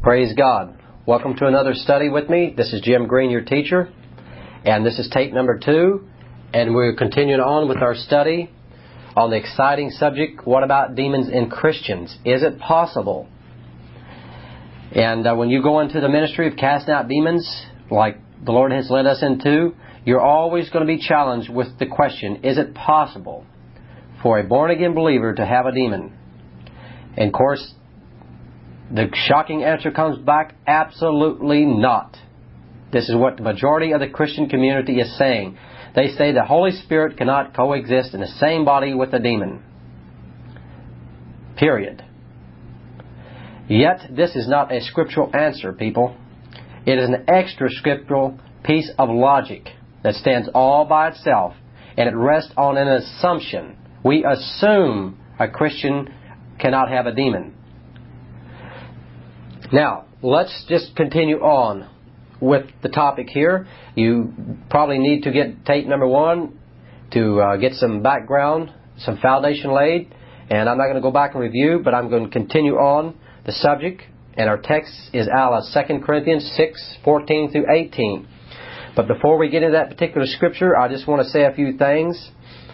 Praise God. Welcome to another study with me. This is Jim Green, your teacher, and this is tape number 2, and we're continuing on with our study on the exciting subject, what about demons in Christians? Is it possible? And when you go into the ministry of casting out demons, like the Lord has led us into, you're always going to be challenged with the question, is it possible for a born-again believer to have a demon? And of course, the shocking answer comes back, absolutely not. This is what the majority of the Christian community is saying. They say the Holy Spirit cannot coexist in the same body with a demon. Period. Yet, this is not a scriptural answer, people. It is an extra scriptural piece of logic that stands all by itself, and it rests on an assumption. We assume a Christian cannot have a demon. Now, let's just continue on with the topic here. You probably need to get tape number 1 to get some background, some foundation laid. And I'm not going to go back and review, but I'm going to continue on the subject. And our text is out of 2 Corinthians 6:14 through 18. But before we get into that particular scripture, I just want to say a few things.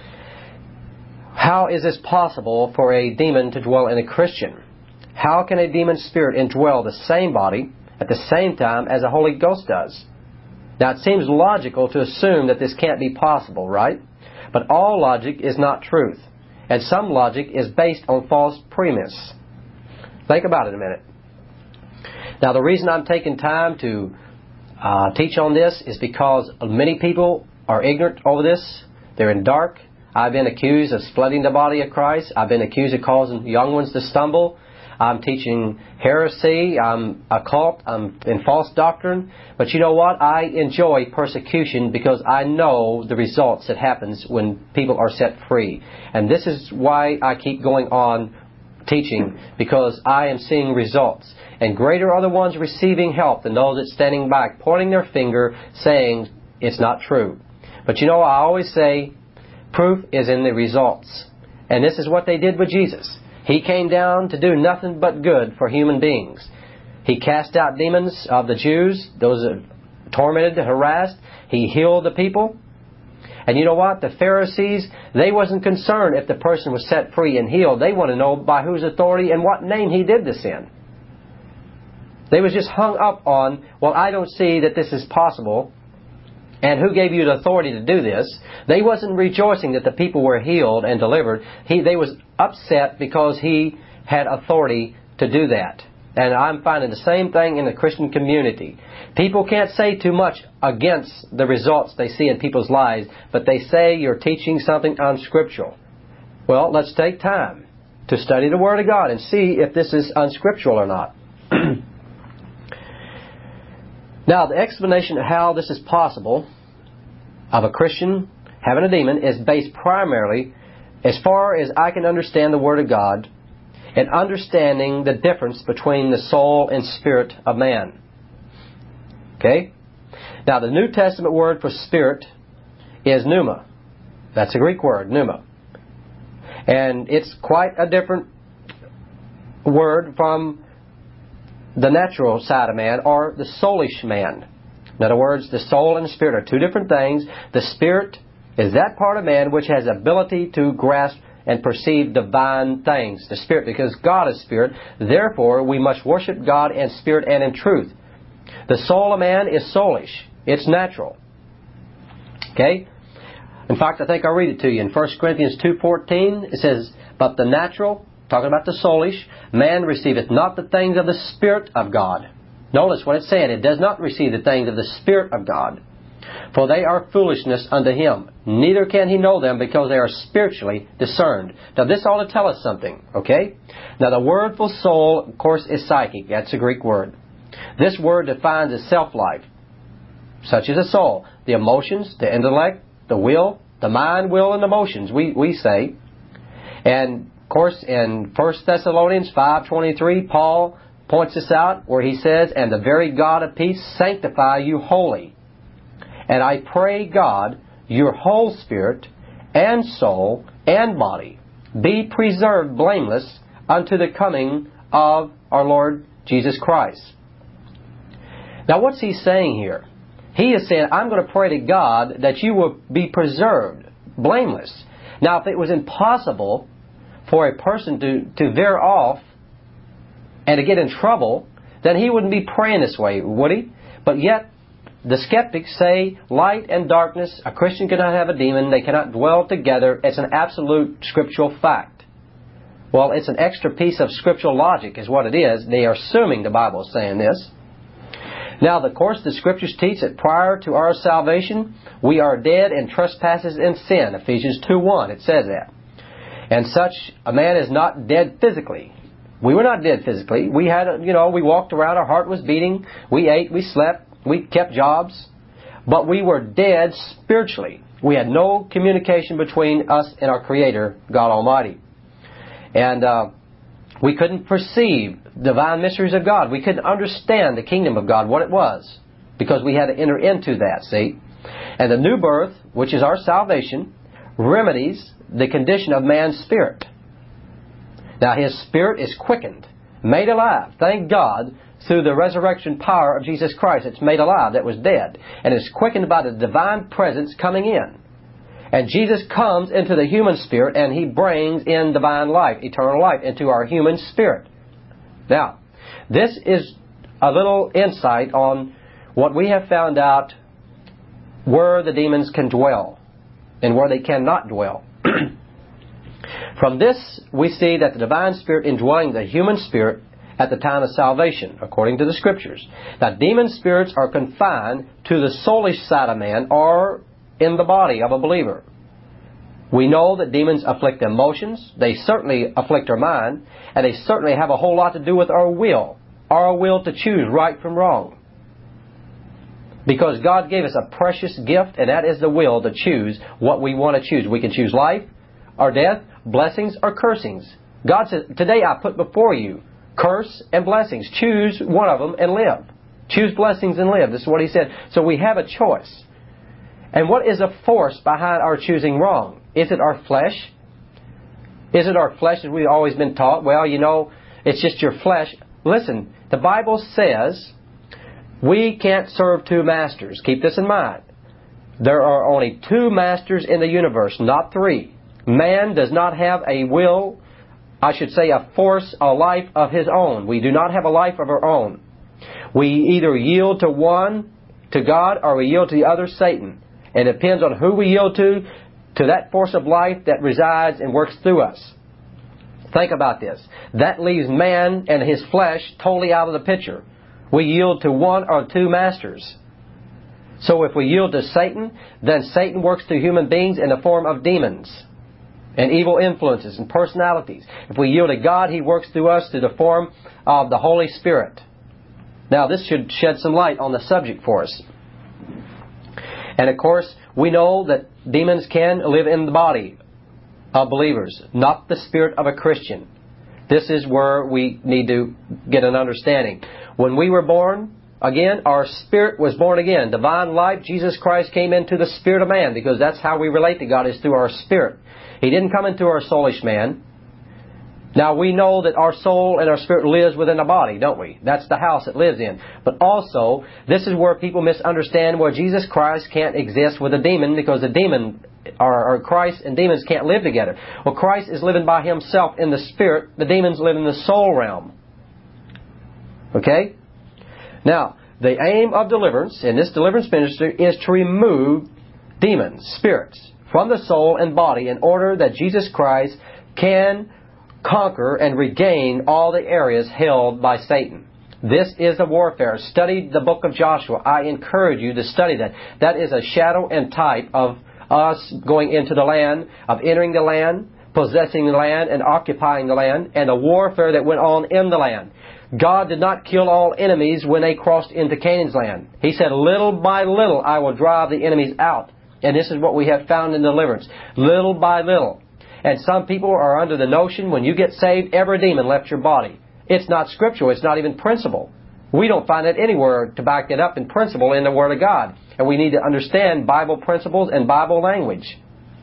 How is this possible for a demon to dwell in a Christian? How can a demon spirit indwell the same body at the same time as the Holy Ghost does? Now, it seems logical to assume that this can't be possible, right? But all logic is not truth. And some logic is based on false premise. Think about it a minute. Now, the reason I'm taking time to teach on this is because many people are ignorant over this. They're in dark. I've been accused of splitting the body of Christ. I've been accused of causing young ones to stumble. I'm teaching heresy, I'm occult, I'm in false doctrine. But you know what? I enjoy persecution because I know the results that happens when people are set free. And this is why I keep going on teaching, because I am seeing results. And greater are the ones receiving help than those that standing back, pointing their finger, saying it's not true. But you know, I always say, proof is in the results. And this is what they did with Jesus. He came down to do nothing but good for human beings. He cast out demons of the Jews, those tormented, harassed. He healed the people. And you know what? The Pharisees, they wasn't concerned if the person was set free and healed. They want to know by whose authority and what name he did this in. They was just hung up on, well, I don't see that this is possible. And who gave you the authority to do this? They wasn't rejoicing that the people were healed and delivered. They was upset because he had authority to do that. And I'm finding the same thing in the Christian community. People can't say too much against the results they see in people's lives, but they say you're teaching something unscriptural. Well, let's take time to study the Word of God and see if this is unscriptural or not. Now, the explanation of how this is possible of a Christian having a demon is based primarily, as far as I can understand the Word of God, and understanding the difference between the soul and spirit of man. Okay? Now, the New Testament word for spirit is pneuma. That's a Greek word, pneuma. And it's quite a different word from the natural side of man, or the soulish man. In other words, the soul and the spirit are two different things. The spirit is that part of man which has ability to grasp and perceive divine things. The spirit, because God is spirit, therefore we must worship God in spirit and in truth. The soul of man is soulish. It's natural. Okay? In fact, I think I'll read it to you. In 1 Corinthians 2:14, it says, but the natural, talking about the soulish, man receiveth not the things of the Spirit of God. Notice what it's saying. It does not receive the things of the Spirit of God. For they are foolishness unto him. Neither can he know them, because they are spiritually discerned. Now this ought to tell us something. Okay? Now the word for soul, of course, is psychic. That's a Greek word. This word defines a self-life, such as a soul. The emotions, the intellect, the will, the mind, will, and emotions, we say. And of course, in 1 Thessalonians 5:23, Paul points this out where he says, and the very God of peace sanctify you wholly. And I pray God, your whole spirit and soul and body be preserved blameless unto the coming of our Lord Jesus Christ. Now what's he saying here? He is saying, I'm going to pray to God that you will be preserved, blameless. Now if it was impossible for a person to veer off and to get in trouble, then he wouldn't be praying this way, would he? But yet, the skeptics say light and darkness, a Christian cannot have a demon, they cannot dwell together. It's an absolute scriptural fact. Well, it's an extra piece of scriptural logic is what it is. They are assuming the Bible is saying this. Now, of course, the Scriptures teach that prior to our salvation, we are dead in trespasses and sin. Ephesians 2:1, it says that. And such a man is not dead physically. We were not dead physically. We had, we walked around, our heart was beating, we ate, we slept, we kept jobs. But we were dead spiritually. We had no communication between us and our Creator, God Almighty. And we couldn't perceive divine mysteries of God. We couldn't understand the kingdom of God, what it was, because we had to enter into that, see? And the new birth, which is our salvation, remedies the condition of man's spirit. Now his spirit is quickened, made alive, thank God, through the resurrection power of Jesus Christ. It's made alive, that was dead. And it's quickened by the divine presence coming in. And Jesus comes into the human spirit and He brings in divine life, eternal life, into our human spirit. Now, this is a little insight on what we have found out where the demons can dwell and where they cannot dwell. From this, we see that the divine spirit indwelling the human spirit at the time of salvation, according to the Scriptures. Now, demon spirits are confined to the soulish side of man or in the body of a believer. We know that demons afflict emotions, they certainly afflict our mind, and they certainly have a whole lot to do with our will to choose right from wrong. Because God gave us a precious gift, and that is the will to choose what we want to choose. We can choose life or death, blessings or cursings. God says, today I put before you curse and blessings. Choose one of them and live. Choose blessings and live. This is what He said. So we have a choice. And what is the force behind our choosing wrong? Is it our flesh? Is it our flesh as we've always been taught? Well, it's just your flesh. Listen, the Bible says we can't serve two masters. Keep this in mind. There are only two masters in the universe, not three. Man does not have a will, I should say a force, a life of his own. We do not have a life of our own. We either yield to one, to God, or we yield to the other, Satan. And it depends on who we yield to that force of life that resides and works through us. Think about this. That leaves man and his flesh totally out of the picture. We yield to one or two masters. So if we yield to Satan, then Satan works through human beings in the form of demons and evil influences and personalities. If we yield to God, He works through us through the form of the Holy Spirit. Now this should shed some light on the subject for us. And of course, we know that demons can live in the body of believers, not the spirit of a Christian. This is where we need to get an understanding. When we were born again, our spirit was born again. Divine life, Jesus Christ came into the spirit of man, because that's how we relate to God, is through our spirit. He didn't come into our soulish man. Now we know that our soul and our spirit lives within the body, don't we? That's the house it lives in. But also, this is where people misunderstand where Jesus Christ can't exist with a demon, because the demon, or Christ and demons can't live together. Well, Christ is living by Himself in the spirit. The demons live in the soul realm. Okay? Now, the aim of deliverance in this deliverance ministry is to remove demons, spirits, from the soul and body in order that Jesus Christ can conquer and regain all the areas held by Satan. This is the warfare. Study the book of Joshua. I encourage you to study that. That is a shadow and type of us going into the land, of entering the land, possessing the land, and occupying the land, and the warfare that went on in the land. God did not kill all enemies when they crossed into Canaan's land. He said, little by little I will drive the enemies out. And this is what we have found in deliverance. Little by little. And some people are under the notion when you get saved, every demon left your body. It's not scriptural. It's not even principle. We don't find it anywhere to back it up in principle in the Word of God. And we need to understand Bible principles and Bible language.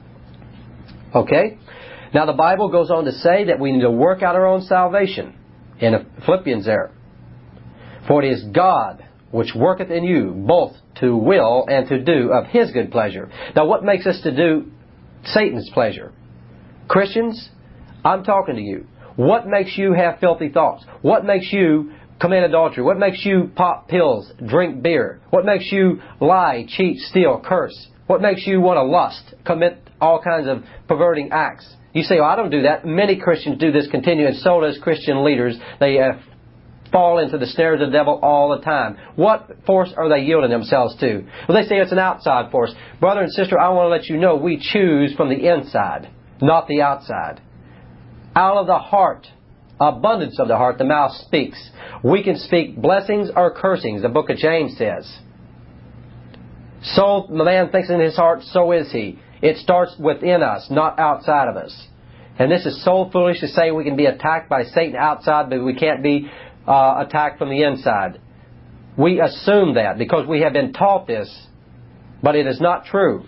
Okay? Now the Bible goes on to say that we need to work out our own salvation. In Philippians there. For it is God which worketh in you, both to will and to do of His good pleasure. Now, what makes us to do Satan's pleasure? Christians, I'm talking to you. What makes you have filthy thoughts? What makes you commit adultery? What makes you pop pills, drink beer? What makes you lie, cheat, steal, curse? What makes you want to lust, commit all kinds of perverting acts? You say, I don't do that. Many Christians do this continue, and so does Christian leaders. They fall into the snares of the devil all the time. What force are they yielding themselves to? Well, they say it's an outside force. Brother and sister, I want to let you know we choose from the inside, not the outside. Out of the heart, abundance of the heart, the mouth speaks. We can speak blessings or cursings, the book of James says. So the man thinks in his heart, so is he. It starts within us, not outside of us. And this is so foolish to say we can be attacked by Satan outside, but we can't be attacked from the inside. We assume that because we have been taught this, but it is not true.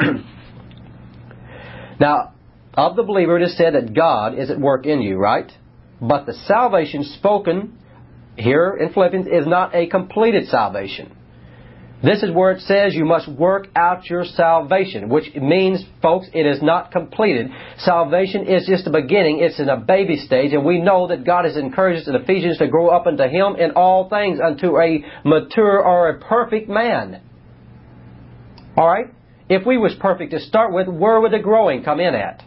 Now, of the believer it is said that God is at work in you, right? But the salvation spoken here in Philippians is not a completed salvation. This is where it says you must work out your salvation, which means, folks, it is not completed. Salvation is just the beginning. It's in a baby stage, and we know that God has encouraged us in Ephesians to grow up unto Him in all things, unto a mature or a perfect man. All right? If we was perfect to start with, where would the growing come in at?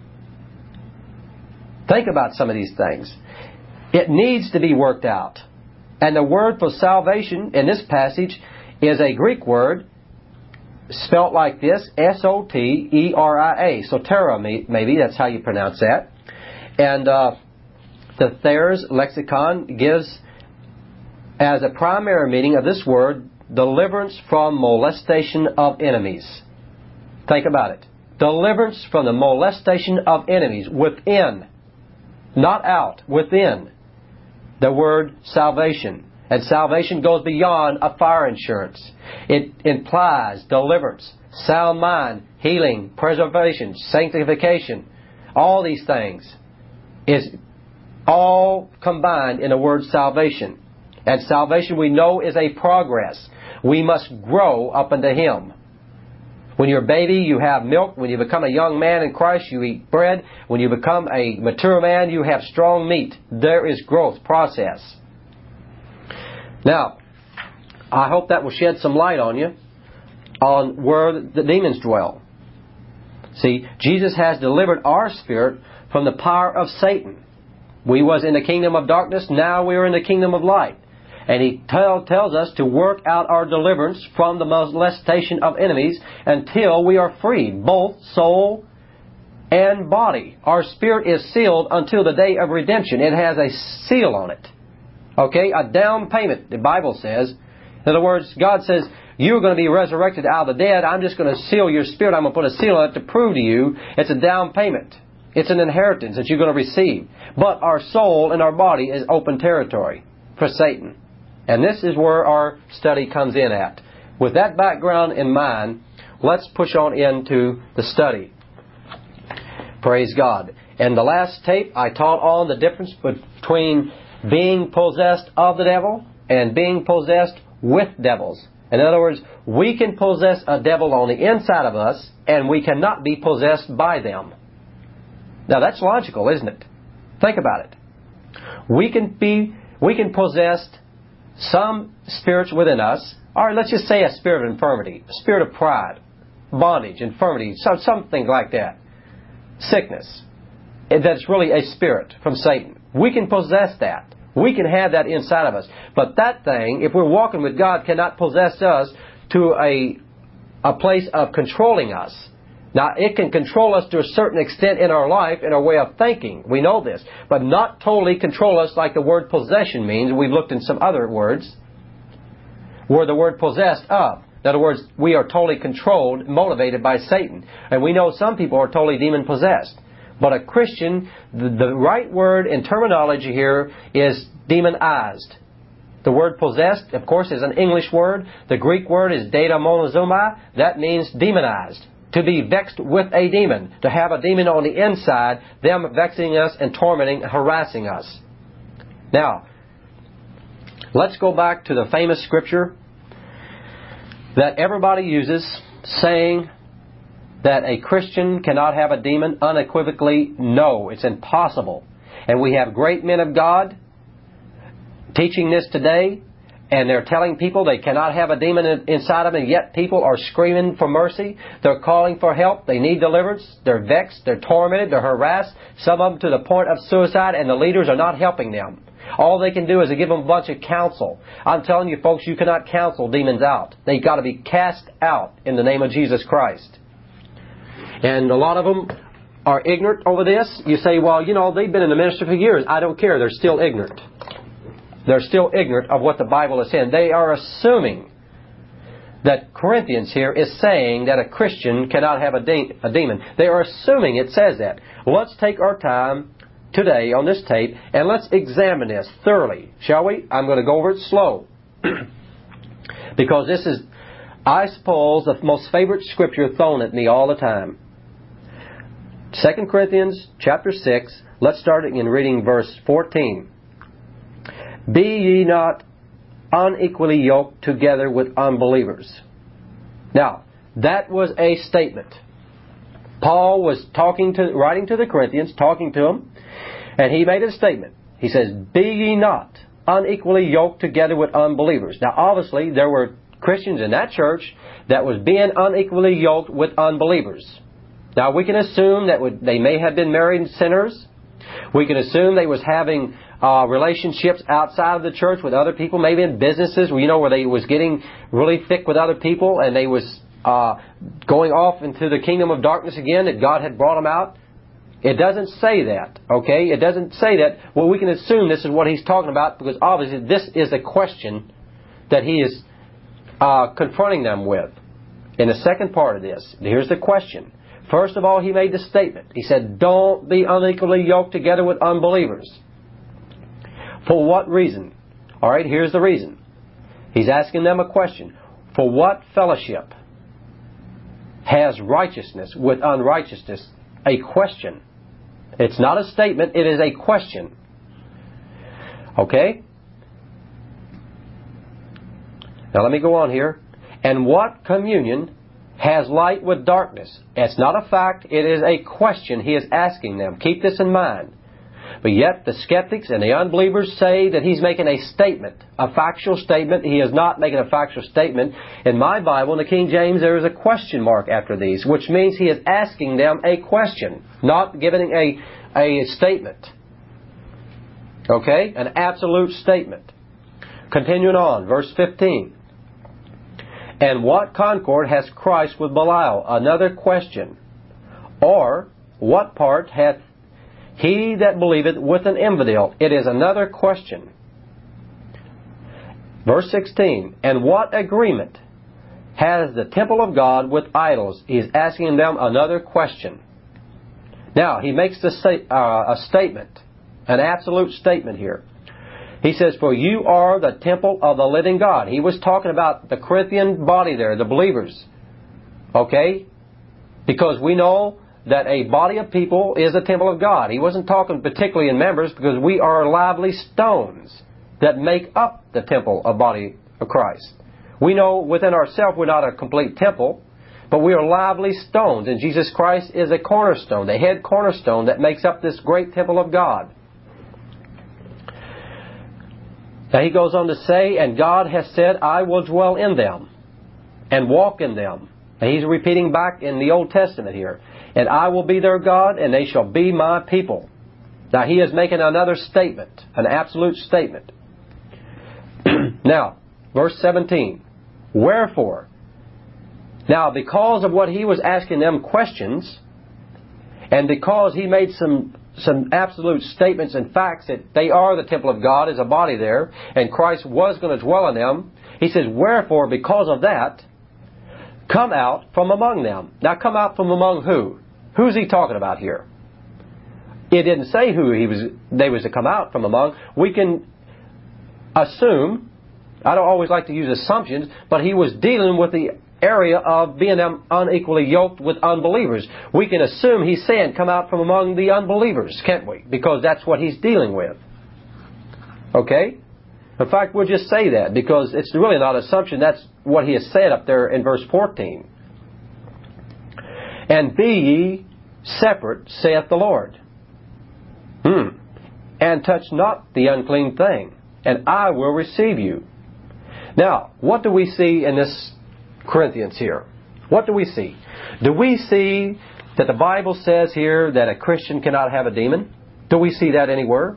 Think about some of these things. It needs to be worked out. And the word for salvation in this passage is a Greek word spelt like this, S-O-T-E-R-I-A. Soteria, maybe, that's how you pronounce that. And the Thayer's lexicon gives as a primary meaning of this word, deliverance from molestation of enemies. Think about it. Deliverance from the molestation of enemies within, not out, within. The word salvation. And salvation goes beyond a fire insurance. It implies deliverance, sound mind, healing, preservation, sanctification. All these things is all combined in the word salvation. And salvation, we know, is a progress. We must grow up unto Him. When you're a baby, you have milk. When you become a young man in Christ, you eat bread. When you become a mature man, you have strong meat. There is growth process. Now, I hope that will shed some light on you on where the demons dwell. See, Jesus has delivered our spirit from the power of Satan. We was in the kingdom of darkness, now we are in the kingdom of light. And He tells us to work out our deliverance from the molestation of enemies until we are freed, both soul and body. Our spirit is sealed until the day of redemption. It has a seal on it. Okay, a down payment, the Bible says. In other words, God says, you're going to be resurrected out of the dead. I'm just going to seal your spirit. I'm going to put a seal on it to prove to you it's a down payment. It's an inheritance that you're going to receive. But our soul and our body is open territory for Satan. And this is where our study comes in at. With that background in mind, let's push on into the study. Praise God. In the last tape, I taught on the difference between being possessed of the devil and being possessed with devils. In other words, we can possess a devil on the inside of us, and we cannot be possessed by them. Now that's logical, isn't it? Think about it. We can possess some spirits within us, or let's just say a spirit of infirmity, a spirit of pride, bondage, infirmity, something like that. Sickness. That's really a spirit from Satan. We can possess that. We can have that inside of us. But that thing, if we're walking with God, cannot possess us to a place of controlling us. Now, it can control us to a certain extent in our life, in our way of thinking. We know this. But not totally control us like the word possession means. We've looked in some other words where the word possessed of. In other words, we are totally controlled, motivated by Satan. And we know some people are totally demon-possessed. But a Christian, the right word in terminology here is demonized. The word possessed, of course, is an English word. The Greek word is daidamonizomai. That means demonized. To be vexed with a demon. To have a demon on the inside, them vexing us and tormenting and harassing us. Now, Let's go back to the famous scripture that everybody uses, saying that a Christian cannot have a demon. Unequivocally, no, it's impossible. And we have great men of God teaching this today, and they're telling people they cannot have a demon inside of them, and yet people are screaming for mercy. They're calling for help. They need deliverance. They're vexed. They're tormented. They're harassed. Some of them to the point of suicide, and the leaders are not helping them. All they can do is give them a bunch of counsel. I'm telling you, folks, you cannot counsel demons out. They've got to be cast out in the name of Jesus Christ. And a lot of them are ignorant over this. You say, well, you know, they've been in the ministry for years. I don't care. They're still ignorant. They're still ignorant of what the Bible is saying. They are assuming that Corinthians here is saying that a Christian cannot have a demon. They are assuming it says that. Well, let's take our time today on this tape and let's examine this thoroughly, shall we? I'm going to go over it slow. Because this is, I suppose, the most favorite scripture thrown at me all the time. 2 Corinthians chapter 6, let's start in reading verse 14. Be ye not unequally yoked together with unbelievers. Now, that was a statement. Paul was writing to the Corinthians, talking to them, and he made a statement. He says, be ye not unequally yoked together with unbelievers. Now, obviously, there were Christians in that church that was being unequally yoked with unbelievers. Now, we can assume that they may have been married sinners. We can assume they was having relationships outside of the church with other people, maybe in businesses, where they was getting really thick with other people and they was going off into the kingdom of darkness again, that God had brought them out. It doesn't say that, okay? It doesn't say that. Well, we can assume this is what he's talking about because obviously this is the question that he is confronting them with. In the second part of this, here's the question. First of all, he made the statement. He said, don't be unequally yoked together with unbelievers. For what reason? All right, here's the reason. He's asking them a question. For what fellowship has righteousness with unrighteousness? A question. It's not a statement, it is a question. Okay? Now let me go on here. And what communion has light with darkness? It's not a fact, it is a question he is asking them. Keep this in mind. But yet the skeptics and the unbelievers say that he's making a statement, a factual statement. He is not making a factual statement. In my Bible, in the King James, there is a question mark after these, which means he is asking them a question, not giving a statement. Okay? An absolute statement. Continuing on, verse 15. And what concord has Christ with Belial? Another question. Or, what part hath he that believeth with an infidel? It is another question. Verse 16. And what agreement has the temple of God with idols? He is asking them another question. Now, he makes a statement, an absolute statement here. He says, for you are the temple of the living God. He was talking about the Corinthian body there, the believers. Okay? Because we know that a body of people is a temple of God. He wasn't talking particularly in members because we are lively stones that make up the temple of body of Christ. We know within ourselves we're not a complete temple, but we are lively stones, and Jesus Christ is a cornerstone, the head cornerstone that makes up this great temple of God. Now he goes on to say, and God has said, I will dwell in them and walk in them. And he's repeating back in the Old Testament here. And I will be their God, and they shall be my people. Now he is making another statement, an absolute statement. Now, verse 17. Wherefore? Now, because of what he was asking them questions, and because he made some absolute statements and facts that they are the temple of God as a body there, and Christ was going to dwell in them, he says, wherefore, because of that, come out from among them. Now, come out from among who? Who's he talking about here? It didn't say who they was to come out from among. We can assume, I don't always like to use assumptions, but he was dealing with the area of being unequally yoked with unbelievers. We can assume he's saying come out from among the unbelievers, can't we? Because that's what he's dealing with. Okay? In fact, we'll just say that because it's really not an assumption. That's what he has said up there in verse 14. And be ye separate, saith the Lord. And touch not the unclean thing, and I will receive you. Now, what do we see in this Corinthians here? What do we see? Do we see that the Bible says here that a Christian cannot have a demon? Do we see that anywhere?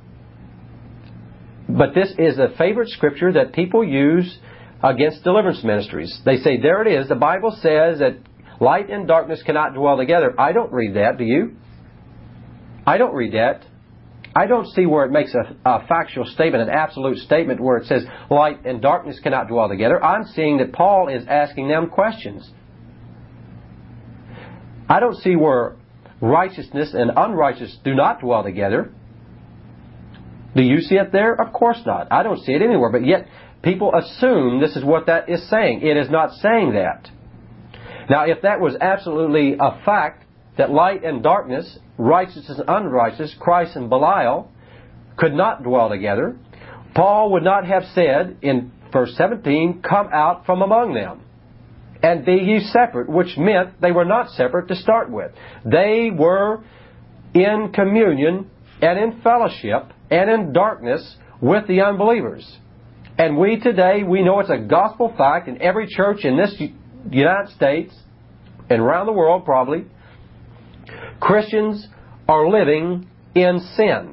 But this is a favorite scripture that people use against deliverance ministries. They say, there it is. The Bible says that light and darkness cannot dwell together. I don't read that, do you? I don't read that. I don't see where it makes a factual statement, an absolute statement where it says light and darkness cannot dwell together. I'm seeing that Paul is asking them questions. I don't see where righteousness and unrighteousness do not dwell together. Do you see it there? Of course not. I don't see it anywhere. But yet people assume this is what that is saying. It is not saying that. Now, if that was absolutely a fact, that light and darkness, righteousness and unrighteousness, Christ and Belial, could not dwell together, Paul would not have said in verse 17, come out from among them, and be ye separate, which meant they were not separate to start with. They were in communion and in fellowship and in darkness with the unbelievers. And we today, we know it's a gospel fact in every church in this United States and around the world probably, Christians are living in sin.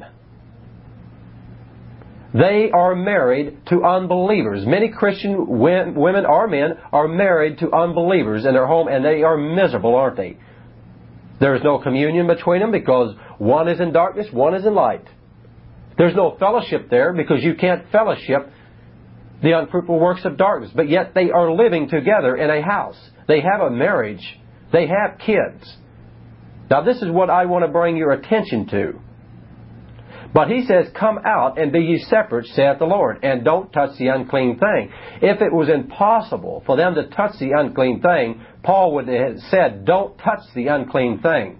They are married to unbelievers. Many Christian women or men are married to unbelievers in their home, and they are miserable, aren't they? There is no communion between them because one is in darkness, one is in light. There's no fellowship there because you can't fellowship the unfruitful works of darkness. But yet they are living together in a house. They have a marriage. They have kids. Now this is what I want to bring your attention to. But he says, come out and be ye separate, saith the Lord, and don't touch the unclean thing. If it was impossible for them to touch the unclean thing, Paul would have said, don't touch the unclean thing.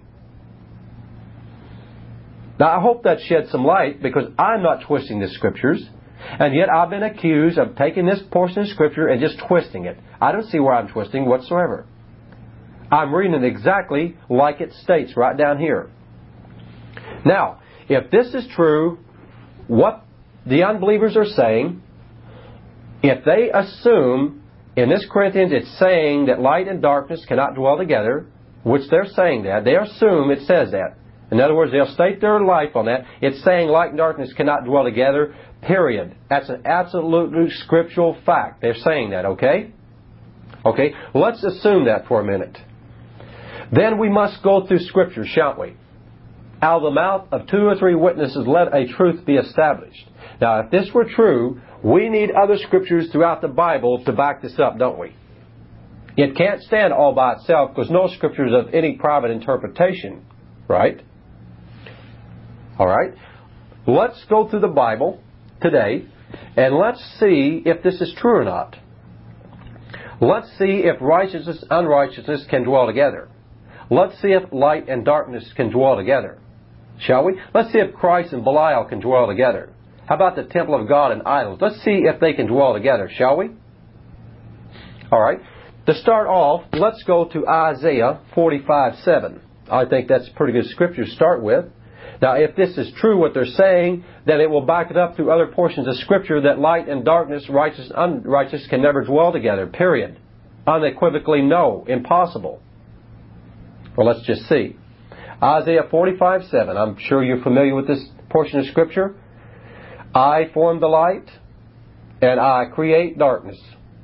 Now I hope that sheds some light, because I'm not twisting the Scriptures, and yet I've been accused of taking this portion of Scripture and just twisting it. I don't see where I'm twisting whatsoever. I'm reading it exactly like it states right down here. Now, if this is true, what the unbelievers are saying, if they assume in this Corinthians it's saying that light and darkness cannot dwell together, which they're saying that, they assume it says that. In other words, they'll stake their life on that. It's saying light and darkness cannot dwell together, period. That's an absolute scriptural fact. They're saying that, okay? Okay, let's assume that for a minute. Then we must go through Scripture, shan't we? Out of the mouth of 2 or 3 witnesses let a truth be established. Now, if this were true, we need other Scriptures throughout the Bible to back this up, don't we? It can't stand all by itself because no Scripture is of any private interpretation, right? All right? Let's go through the Bible today and let's see if this is true or not. Let's see if righteousness and unrighteousness can dwell together. Let's see if light and darkness can dwell together. Shall we? Let's see if Christ and Belial can dwell together. How about the temple of God and idols? Let's see if they can dwell together, shall we? All right. To start off, let's go to Isaiah 45:7. I think that's a pretty good scripture to start with. Now, if this is true what they're saying, then it will back it up through other portions of Scripture that light and darkness, righteous and unrighteous can never dwell together, period. Unequivocally no, impossible. Well, let's just see. Isaiah 45:7. I'm sure you're familiar with this portion of Scripture. I form the light, and I create darkness.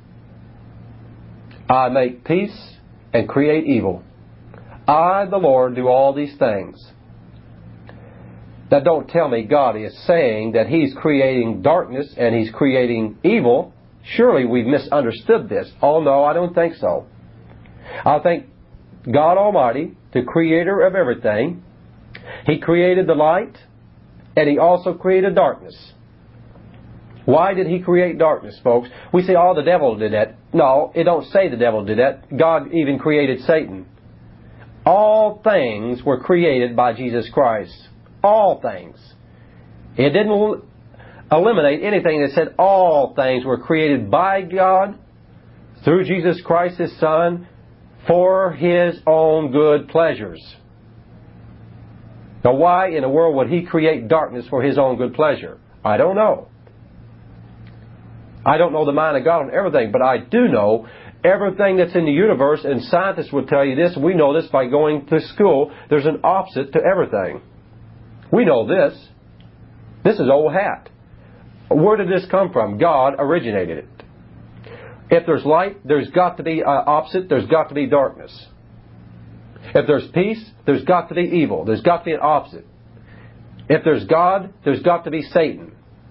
I make peace and create evil. I, the Lord, do all these things. Now, don't tell me God is saying that He's creating darkness and He's creating evil. Surely we've misunderstood this. Oh, no, I don't think so. I think God Almighty, the Creator of everything, He created the light, and He also created darkness. Why did He create darkness, folks? We say, oh, the devil did that. No, it don't say the devil did that. God even created Satan. All things were created by Jesus Christ. All things. It didn't eliminate anything that said all things were created by God through Jesus Christ, His Son, for His own good pleasures. Now, why in the world would He create darkness for His own good pleasure? I don't know. I don't know the mind of God on everything, but I do know everything that's in the universe, and scientists will tell you this, we know this by going to school, there's an opposite to everything. We know this. This is old hat. Where did this come from? God originated it. If there's light, there's got to be opposite, there's got to be darkness. If there's peace, there's got to be evil. There's got to be an opposite. If there's God, there's got to be Satan.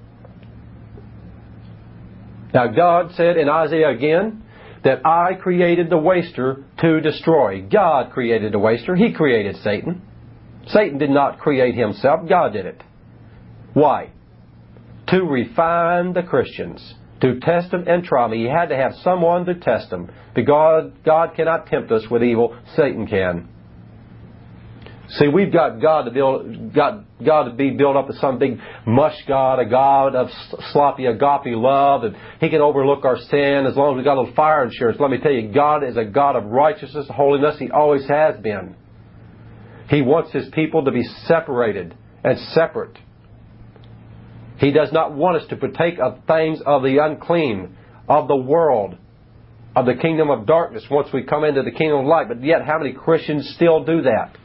Now God said in Isaiah again, that I created the waster to destroy. God created the waster. He created Satan. Satan did not create himself. God did it. Why? To refine the Christians. To test them and try them. He had to have someone to test them. Because God cannot tempt us with evil. Satan can. See, we've got God to be built up as some big mush God, a God of sloppy agape love, and He can overlook our sin as long as we've got a little fire insurance. Let me tell you, God is a God of righteousness, holiness. He always has been. He wants His people to be separated and separate. He does not want us to partake of things of the unclean, of the world, of the kingdom of darkness once we come into the kingdom of light. But yet, how many Christians still do that?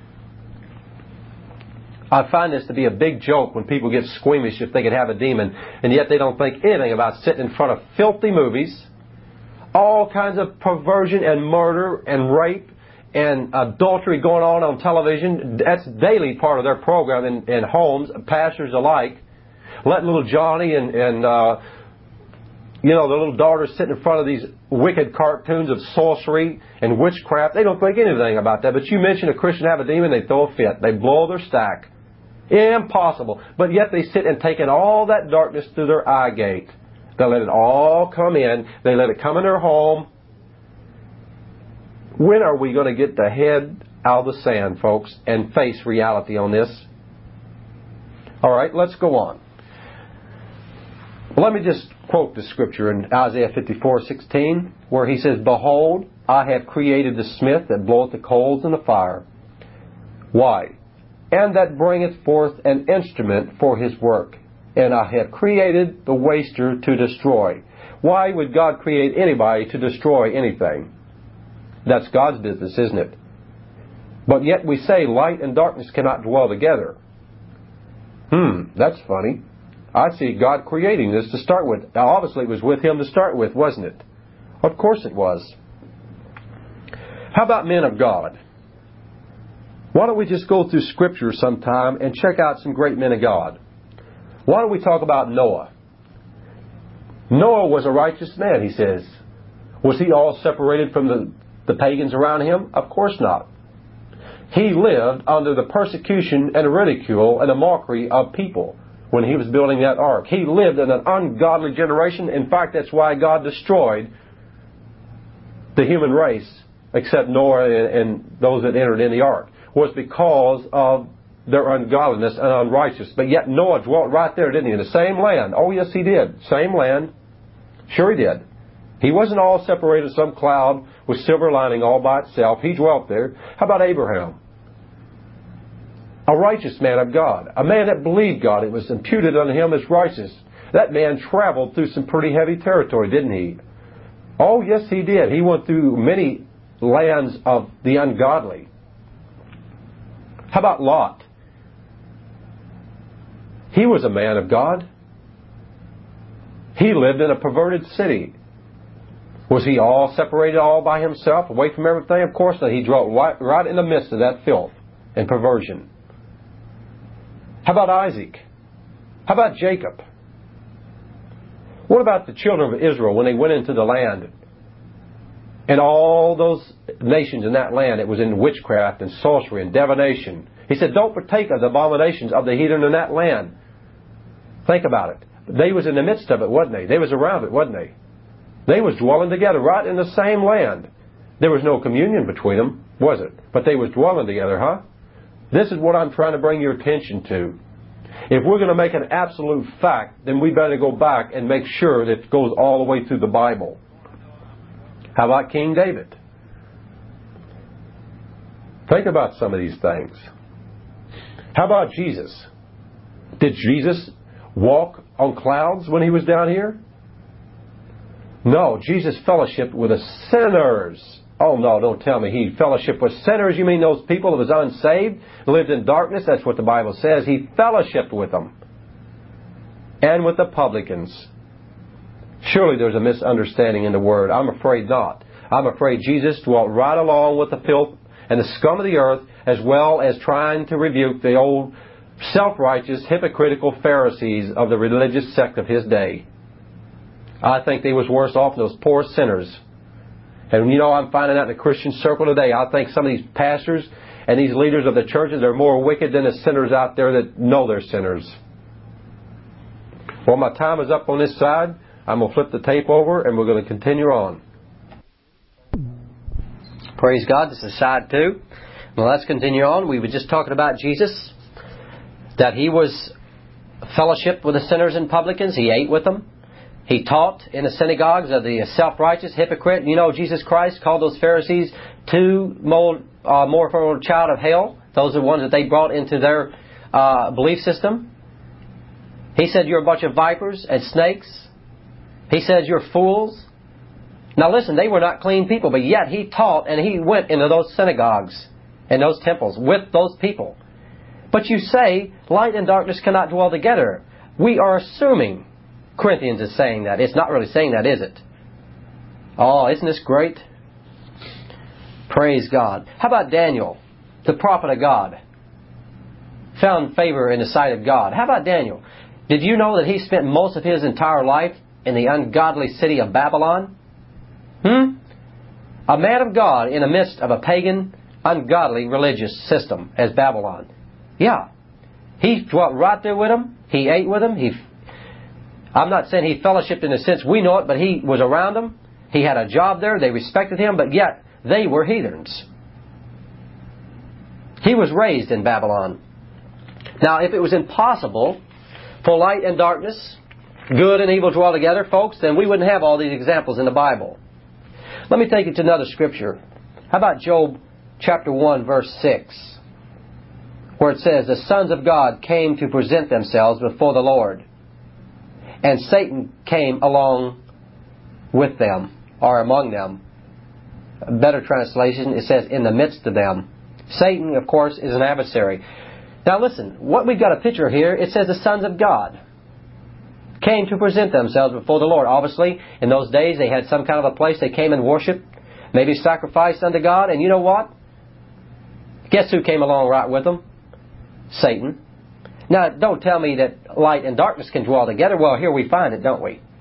I find this to be a big joke when people get squeamish if they could have a demon, and yet they don't think anything about sitting in front of filthy movies, all kinds of perversion and murder and rape and adultery going on television. That's daily part of their program in homes, pastors alike. Letting little Johnny and the little daughters sit in front of these wicked cartoons of sorcery and witchcraft. They don't think anything about that. But you mention a Christian have a demon, they throw a fit. They blow their stack. Impossible. But yet they sit and take in all that darkness through their eye gate. They let it all come in. They let it come in their home. When are we going to get the head out of the sand, folks, and face reality on this? All right, let's go on. Let me just quote the scripture in Isaiah 54:16, where he says, Behold, I have created the smith that bloweth the coals in the fire. Why? And that bringeth forth an instrument for his work. And I have created the waster to destroy. Why would God create anybody to destroy anything? That's God's business, isn't it? But yet we say light and darkness cannot dwell together. That's funny. I see God creating this to start with. Now, obviously it was with Him to start with, wasn't it? Of course it was. How about men of God? Why don't we just go through Scripture sometime and check out some great men of God? Why don't we talk about Noah? Noah was a righteous man, he says. Was he all separated from the pagans around him? Of course not. He lived under the persecution and ridicule and the mockery of people when he was building that ark. He lived in an ungodly generation. In fact, that's why God destroyed the human race, except Noah and those that entered in the ark, was because of their ungodliness and unrighteousness. But yet Noah dwelt right there, didn't he? In the same land. Oh, yes, he did. Same land. Sure he did. He wasn't all separated some cloud with silver lining all by itself. He dwelt there. How about Abraham? A righteous man of God. A man that believed God. It was imputed unto him as righteous. That man traveled through some pretty heavy territory, didn't he? Oh, yes, he did. He went through many lands of the ungodly. How about Lot? He was a man of God. He lived in a perverted city. Was he all separated all by himself, away from everything? Of course not. He dwelt right in the midst of that filth and perversion. How about Isaac? How about Jacob? What about the children of Israel when they went into the land? And all those nations in that land, it was in witchcraft and sorcery and divination. He said, don't partake of the abominations of the heathen in that land. Think about it. They was in the midst of it, wasn't they? They was around it, wasn't they? They was dwelling together right in the same land. There was no communion between them, was it? But they was dwelling together, huh? This is what I'm trying to bring your attention to. If we're going to make an absolute fact, then we better go back and make sure that it goes all the way through the Bible. How about King David? Think about some of these things. How about Jesus? Did Jesus walk on clouds when He was down here? No, Jesus fellowshiped with the sinners. Oh no, don't tell me He fellowshiped with sinners. You mean those people that was unsaved, lived in darkness? That's what the Bible says. He fellowshiped with them. And with the publicans. Surely there's a misunderstanding in the Word. I'm afraid not. I'm afraid Jesus dwelt right along with the filth and the scum of the earth, as well as trying to rebuke the old self-righteous, hypocritical Pharisees of the religious sect of His day. I think they was worse off than those poor sinners. And you know, I'm finding out in the Christian circle today, I think some of these pastors and these leaders of the churches are more wicked than the sinners out there that know they're sinners. Well, my time is up on this side. I'm going to flip the tape over and we're going to continue on. Praise God. This is side 2. Well, let's continue on. We were just talking about Jesus, that He was fellowship with the sinners and publicans. He ate with them. He taught in the synagogues of the self-righteous hypocrite. You know, Jesus Christ called those Pharisees two more for a child of hell. Those are the ones that they brought into their belief system. He said, you're a bunch of vipers and snakes. He says, you're fools. Now listen, they were not clean people, but yet He taught and He went into those synagogues and those temples with those people. But you say, light and darkness cannot dwell together. We are assuming Corinthians is saying that. It's not really saying that, is it? Oh, isn't this great? Praise God. How about Daniel, the prophet of God? Found favor in the sight of God. How about Daniel? Did you know that he spent most of his entire life in the ungodly city of Babylon? A man of God in the midst of a pagan, ungodly religious system as Babylon. Yeah. He dwelt right there with them. He ate with them. I'm not saying he fellowshiped in the sense we know it, but he was around them. He had a job there. They respected him, but yet they were heathens. He was raised in Babylon. Now, if it was impossible for light and darkness, good and evil dwell together, folks, then we wouldn't have all these examples in the Bible. Let me take you to another scripture. How about Job chapter 1, verse 6, where it says, the sons of God came to present themselves before the Lord, and Satan came along with them, or among them. A better translation, it says, in the midst of them. Satan, of course, is an adversary. Now listen, what we've got a picture here, it says the sons of God came to present themselves before the Lord. Obviously, in those days, they had some kind of a place they came and worshiped, maybe sacrificed unto God, and you know what? Guess who came along right with them? Satan. Now, don't tell me that light and darkness can dwell together. Well, here we find it, don't we?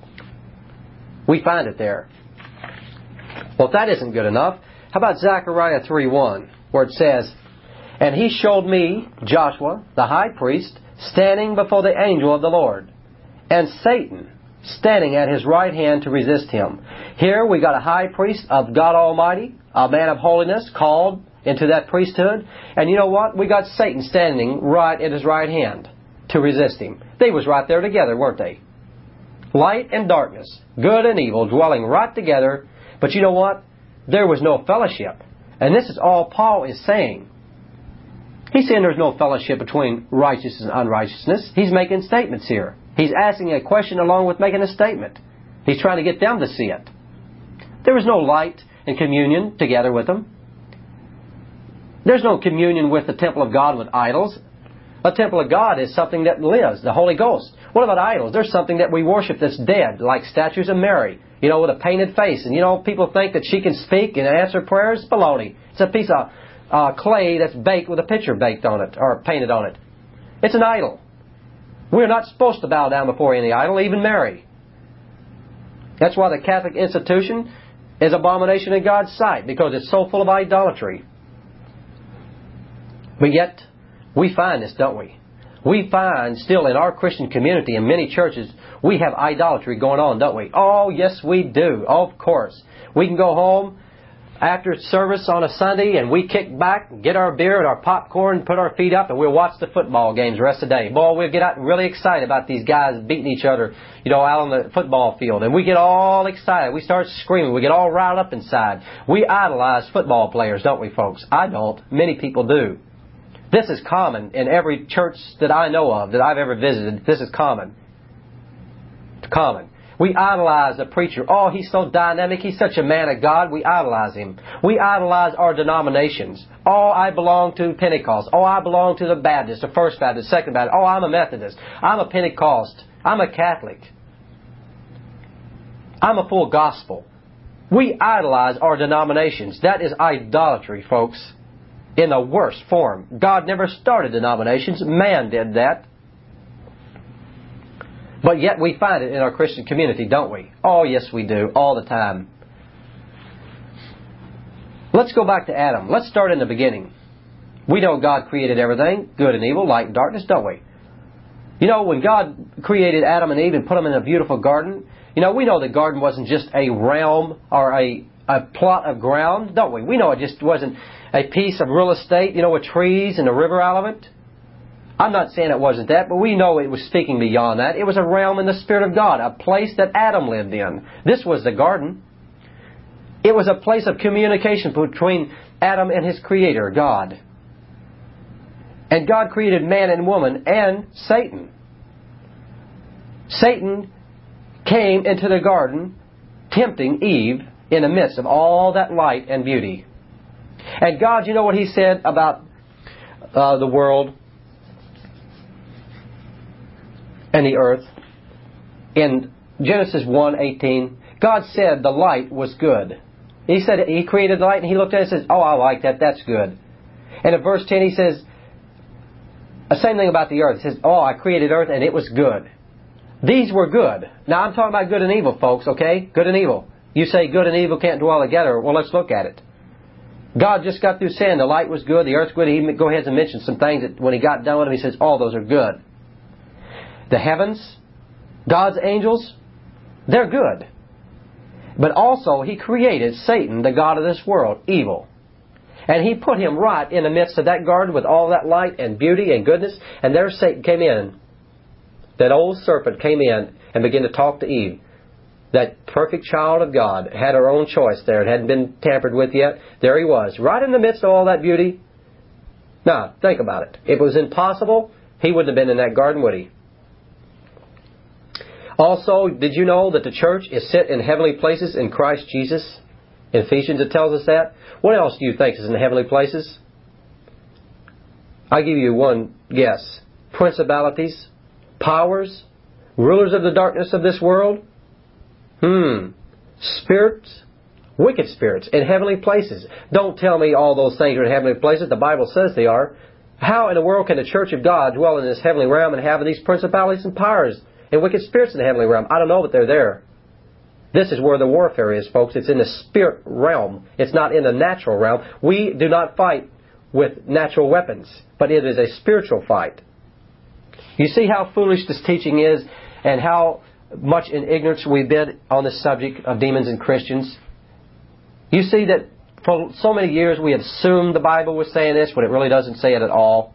We find it there. Well, if that isn't good enough, how about Zechariah 3:1, where it says, and he showed me, Joshua, the high priest, standing before the angel of the Lord, and Satan standing at his right hand to resist him. Here we got a high priest of God Almighty, a man of holiness, called into that priesthood. And you know what? We got Satan standing right at his right hand to resist him. They was right there together, weren't they? Light and darkness, good and evil, dwelling right together. But you know what? There was no fellowship. And this is all Paul is saying. He's saying there's no fellowship between righteousness and unrighteousness. He's making statements here. He's asking a question along with making a statement. He's trying to get them to see it. There was no light and communion together with them. There's no communion with the temple of God with idols. A temple of God is something that lives, the Holy Ghost. What about idols? There's something that we worship that's dead, like statues of Mary, you know, with a painted face. And you know, people think that she can speak and answer prayers. Baloney. It's a piece of clay that's baked with a picture baked on it, or painted on it. It's an idol. We're not supposed to bow down before any idol, even Mary. That's why the Catholic institution is abomination in God's sight, because it's so full of idolatry. But yet, we find this, don't we? We find still in our Christian community, in many churches, we have idolatry going on, don't we? Oh, yes, we do. Of course. We can go home after service on a Sunday, and we kick back, get our beer and our popcorn, put our feet up, and we'll watch the football games the rest of the day. Boy, we'll get out really excited about these guys beating each other, out on the football field. And we get all excited. We start screaming. We get all riled up inside. We idolize football players, don't we, folks? I don't. Many people do. This is common in every church that I know of, that I've ever visited. This is common. It's common. We idolize a preacher. Oh, he's so dynamic. He's such a man of God. We idolize him. We idolize our denominations. Oh, I belong to Pentecost. Oh, I belong to the Baptist, the First Baptist, Second Baptist. Oh, I'm a Methodist. I'm a Pentecost. I'm a Catholic. I'm a full gospel. We idolize our denominations. That is idolatry, folks, in the worst form. God never started denominations. Man did that. But yet we find it in our Christian community, don't we? Oh, yes, we do, all the time. Let's go back to Adam. Let's start in the beginning. We know God created everything, good and evil, light and darkness, don't we? When God created Adam and Eve and put them in a beautiful garden, we know the garden wasn't just a realm or a plot of ground, don't we? We know it just wasn't a piece of real estate, with trees and a river out of it. I'm not saying it wasn't that, but we know it was speaking beyond that. It was a realm in the Spirit of God, a place that Adam lived in. This was the garden. It was a place of communication between Adam and his Creator, God. And God created man and woman and Satan. Satan came into the garden, tempting Eve in the midst of all that light and beauty. And God, you know what He said about the world and the earth? In Genesis 1:18, God said the light was good. He said He created the light, and He looked at it and says, oh, I like that, that's good. And in verse 10 He says, the same thing about the earth. He says, oh, I created earth and it was good. These were good. Now I'm talking about good and evil, folks, okay? Good and evil. You say good and evil can't dwell together. Well, let's look at it. God just got through saying the light was good, the earth's good. He go ahead and mention some things that when He got done with them, He says, all those are good. The heavens, God's angels, they're good. But also He created Satan, the god of this world, evil. And He put him right in the midst of that garden with all that light and beauty and goodness. And there Satan came in. That old serpent came in and began to talk to Eve. That perfect child of God had her own choice there. It hadn't been tampered with yet. There he was, right in the midst of all that beauty. Now, think about it. If it was impossible, he wouldn't have been in that garden, would he? Also, did you know that the church is set in heavenly places in Christ Jesus? In Ephesians it tells us that. What else do you think is in the heavenly places? I'll give you one guess. Principalities, powers, rulers of the darkness of this world. Spirits, wicked spirits in heavenly places. Don't tell me all those things are in heavenly places. The Bible says they are. How in the world can the church of God dwell in this heavenly realm and have these principalities and powers and wicked spirits in the heavenly realm? I don't know, but they're there. This is where the warfare is, folks. It's in the spirit realm. It's not in the natural realm. We do not fight with natural weapons, but it is a spiritual fight. You see how foolish this teaching is and how much in ignorance we've been on this subject of demons and Christians? You see that for so many years we have assumed the Bible was saying this when it really doesn't say it at all.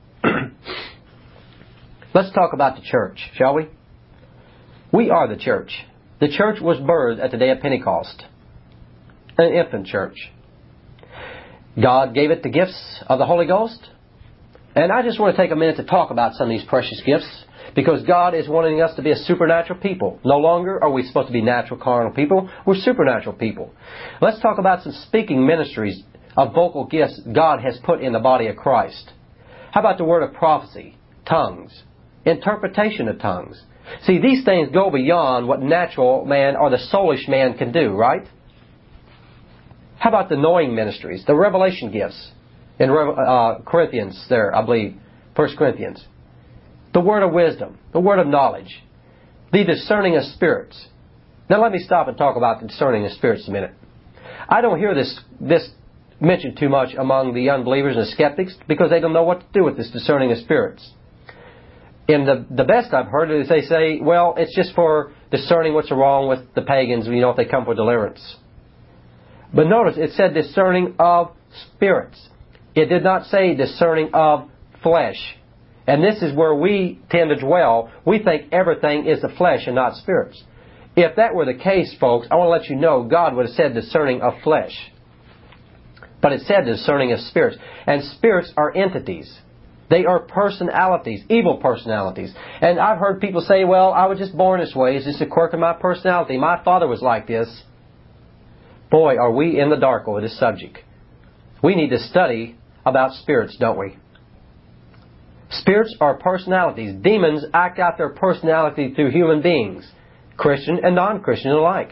Let's talk about the church, shall we? We are the church. The church was birthed at the day of Pentecost, an infant church. God gave it the gifts of the Holy Ghost. And I just want to take a minute to talk about some of these precious gifts, because God is wanting us to be a supernatural people. No longer are we supposed to be natural, carnal people. We're supernatural people. Let's talk about some speaking ministries of vocal gifts God has put in the body of Christ. How about the word of prophecy, tongues, interpretation of tongues? See, these things go beyond what natural man or the soulish man can do, right? How about the knowing ministries, the revelation gifts? In Corinthians there, I believe, 1 Corinthians. The word of wisdom, the word of knowledge, the discerning of spirits. Now let me stop and talk about the discerning of spirits a minute. I don't hear this mentioned too much among the unbelievers and the skeptics because they don't know what to do with this discerning of spirits. And the best I've heard is they say, well, it's just for discerning what's wrong with the pagans, if they come for deliverance. But notice, it said discerning of spirits. It did not say discerning of flesh. And this is where we tend to dwell. We think everything is the flesh and not spirits. If that were the case, folks, I want to let you know God would have said discerning of flesh. But it said discerning of spirits. And spirits are entities. They are personalities, evil personalities. And I've heard people say, well, I was just born this way. It's just a quirk of my personality. My father was like this. Boy, are we in the dark over this subject. We need to study about spirits, don't we? Spirits are personalities. Demons act out their personality through human beings, Christian and non-Christian alike.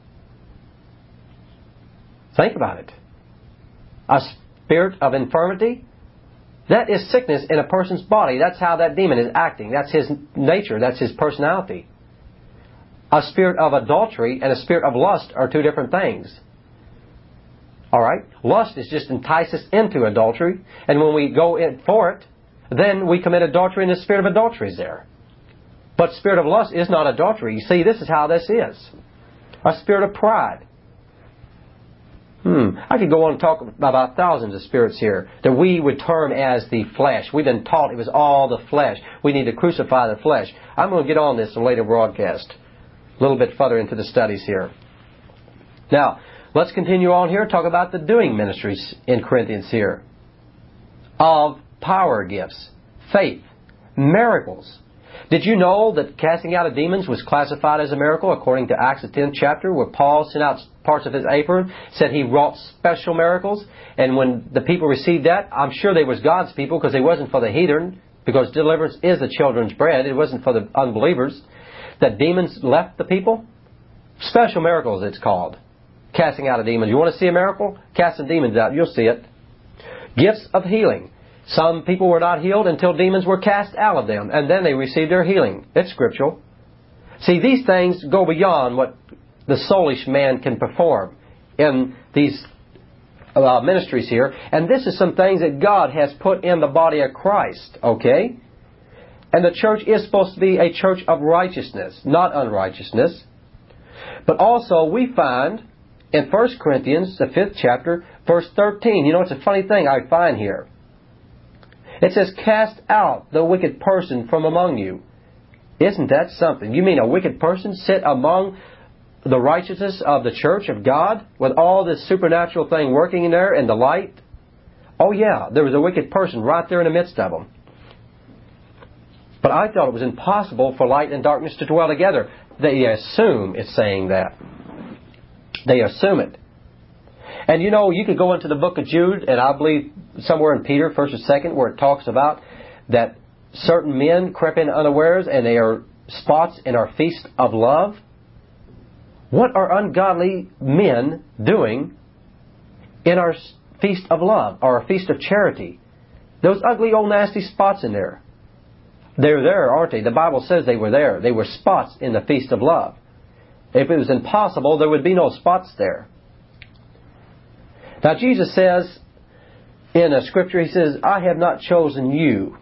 Think about it. A spirit of infirmity, that is sickness in a person's body. That's how that demon is acting. That's his nature. That's his personality. A spirit of adultery and a spirit of lust are two different things. Alright? Lust is just entice us into adultery, and when we go in for it, then we commit adultery, and the spirit of adultery is there. But spirit of lust is not adultery. You see, this is how this is. A spirit of pride. I could go on and talk about thousands of spirits here that we would term as the flesh. We've been taught it was all the flesh. We need to crucify the flesh. I'm going to get on this in a later broadcast, a little bit further into the studies here. Now, let's continue on here and talk about the doing ministries in Corinthians here. Of power gifts, faith, miracles. Did you know that casting out of demons was classified as a miracle according to Acts the 10th chapter, where Paul sent out parts of his apron, said he wrought special miracles, and when the people received that, I'm sure they was God's people because it wasn't for the heathen, because deliverance is the children's bread. It wasn't for the unbelievers. That demons left the people. Special miracles it's called. Casting out of demons. You want to see a miracle? Casting demons out. You'll see it. Gifts of healing. Some people were not healed until demons were cast out of them, and then they received their healing. It's scriptural. See, these things go beyond what the soulish man can perform in these ministries here. And this is some things that God has put in the body of Christ, okay? And the church is supposed to be a church of righteousness, not unrighteousness. But also we find in 1 Corinthians, the 5th chapter, verse 13, you know, it's a funny thing I find here. It says, cast out the wicked person from among you. Isn't that something? You mean a wicked person sit among the righteousness of the church of God with all this supernatural thing working in there and the light? Oh yeah, there was a wicked person right there in the midst of them. But I thought it was impossible for light and darkness to dwell together. They assume it's saying that. They assume it. And you know, you could go into the book of Jude, and I believe somewhere in Peter, 1st or 2nd, where it talks about that certain men crept in unawares, and they are spots in our feast of love. What are ungodly men doing in our feast of love, or our feast of charity? Those ugly old nasty spots in there. They're there, aren't they? The Bible says they were there. They were spots in the feast of love. If it was impossible, there would be no spots there. Now Jesus says in a scripture, He says, I have not chosen you.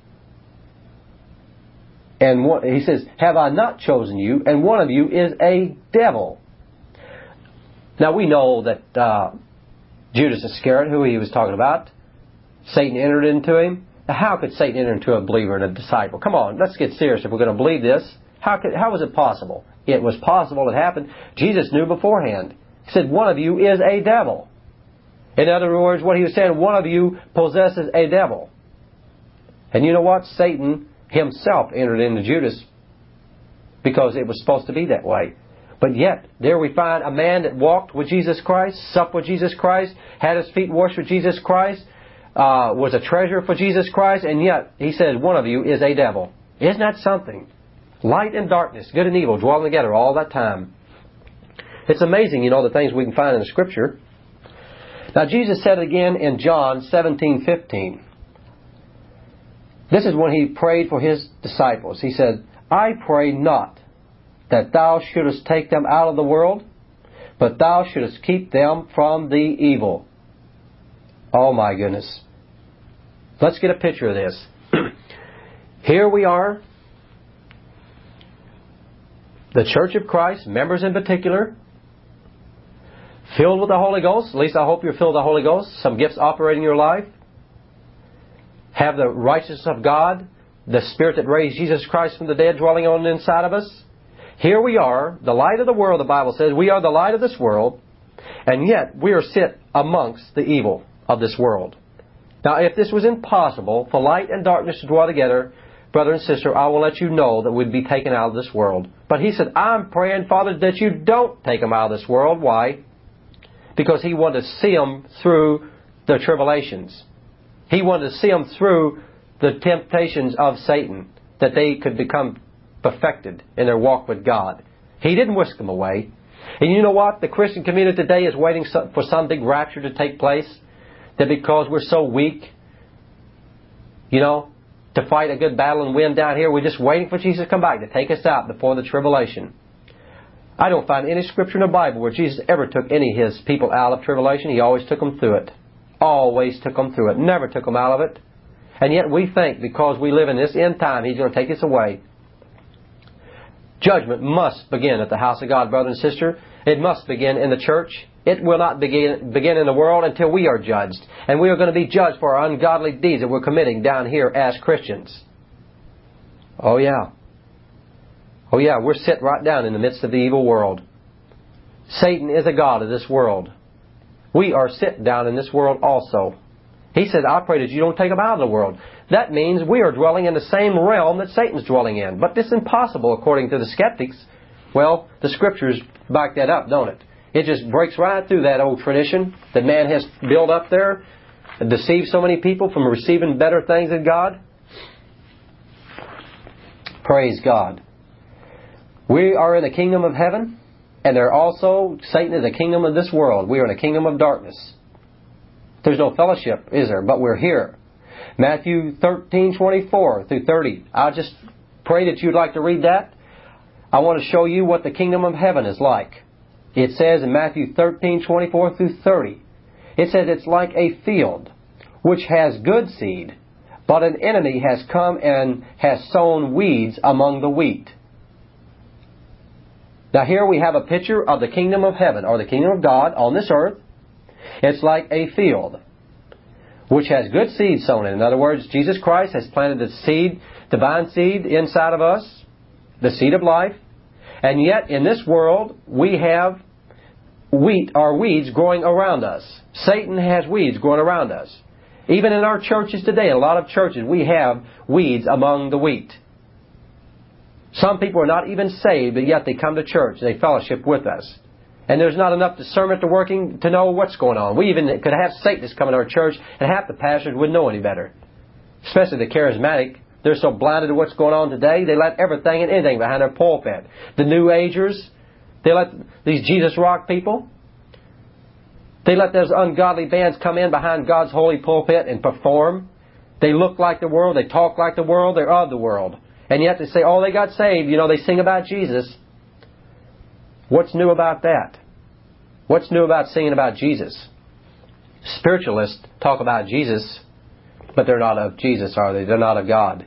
And He says, have I not chosen you? And one of you is a devil. Now we know that Judas Iscariot, who he was talking about, Satan entered into him. Now, how could Satan enter into a believer and a disciple? Come on, let's get serious if we're going to believe this. How was it possible? It was possible it happened. Jesus knew beforehand. He said, one of you is a devil. In other words, what He was saying, one of you possesses a devil. And you know what? Satan himself entered into Judas because it was supposed to be that way. But yet, there we find a man that walked with Jesus Christ, supped with Jesus Christ, had his feet washed with Jesus Christ, was a treasure for Jesus Christ, and yet He says, one of you is a devil. Isn't that something? Light and darkness, good and evil, dwelling together all that time. It's amazing, you know, the things we can find in the Scripture. Now, Jesus said again in John 17:15. This is when He prayed for His disciples. He said, I pray not that Thou shouldest take them out of the world, but Thou shouldest keep them from the evil. Oh my goodness. Let's get a picture of this. Here we are, the Church of Christ, members in particular, Filled with the Holy Ghost? At least I hope you're filled with the Holy Ghost. Some gifts operating in your life. Have the righteousness of God, the Spirit that raised Jesus Christ from the dead dwelling on the inside of us. Here we are, the light of the world, the Bible says. We are the light of this world. And yet we are sit amongst the evil of this world. Now, if this was impossible for light and darkness to dwell together, brother and sister, I will let you know that we'd be taken out of this world. But he said, I'm praying, Father, that you don't take them out of this world. Why? Because He wanted to see them through the tribulations. He wanted to see them through the temptations of Satan, that they could become perfected in their walk with God. He didn't whisk them away. And you know what? The Christian community today is waiting for some big rapture to take place. That because we're so weak, to fight a good battle and win down here, we're just waiting for Jesus to come back to take us out before the tribulation. I don't find any scripture in the Bible where Jesus ever took any of His people out of tribulation. He always took them through it. Always took them through it. Never took them out of it. And yet we think because we live in this end time, He's going to take us away. Judgment must begin at the house of God, brother and sister. It must begin in the church. It will not begin in the world until we are judged. And we are going to be judged for our ungodly deeds that we're committing down here as Christians. Oh yeah. Oh yeah, we're sitting right down in the midst of the evil world. Satan is a god of this world. We are sitting down in this world also. He said, I pray that you don't take them out of the world. That means we are dwelling in the same realm that Satan's dwelling in. But this is impossible according to the skeptics. Well, the Scriptures back that up, don't it? It just breaks right through that old tradition that man has built up there and deceived so many people from receiving better things than God. Praise God. We are in the kingdom of heaven, and Satan is the kingdom of this world. We are in the kingdom of darkness. There's no fellowship, is there? But we're here. Matthew 13:24 through 30. I just pray that you'd like to read that. I want to show you what the kingdom of heaven is like. It says in Matthew 13:24 through 30. It says it's like a field which has good seed, but an enemy has come and has sown weeds among the wheat. Now here we have a picture of the kingdom of heaven, or the kingdom of God on this earth. It's like a field which has good seed sown in. In other words, Jesus Christ has planted the seed, divine seed inside of us, the seed of life. And yet in this world we have wheat or weeds growing around us. Satan has weeds growing around us. Even in our churches today, in a lot of churches, we have weeds among the wheat. Some people are not even saved, but yet they come to church. They fellowship with us. And there's not enough discernment to working to know what's going on. We even could have Satanists come in our church, and half the pastors wouldn't know any better. Especially the charismatic. They're so blinded to what's going on today, they let everything and anything behind their pulpit. The New Agers, they let these Jesus rock people, they let those ungodly bands come in behind God's holy pulpit and perform. They look like the world, they talk like the world, they're of the world. And yet they say, oh, they got saved, they sing about Jesus. What's new about that? What's new about singing about Jesus? Spiritualists talk about Jesus, but they're not of Jesus, are they? They're not of God.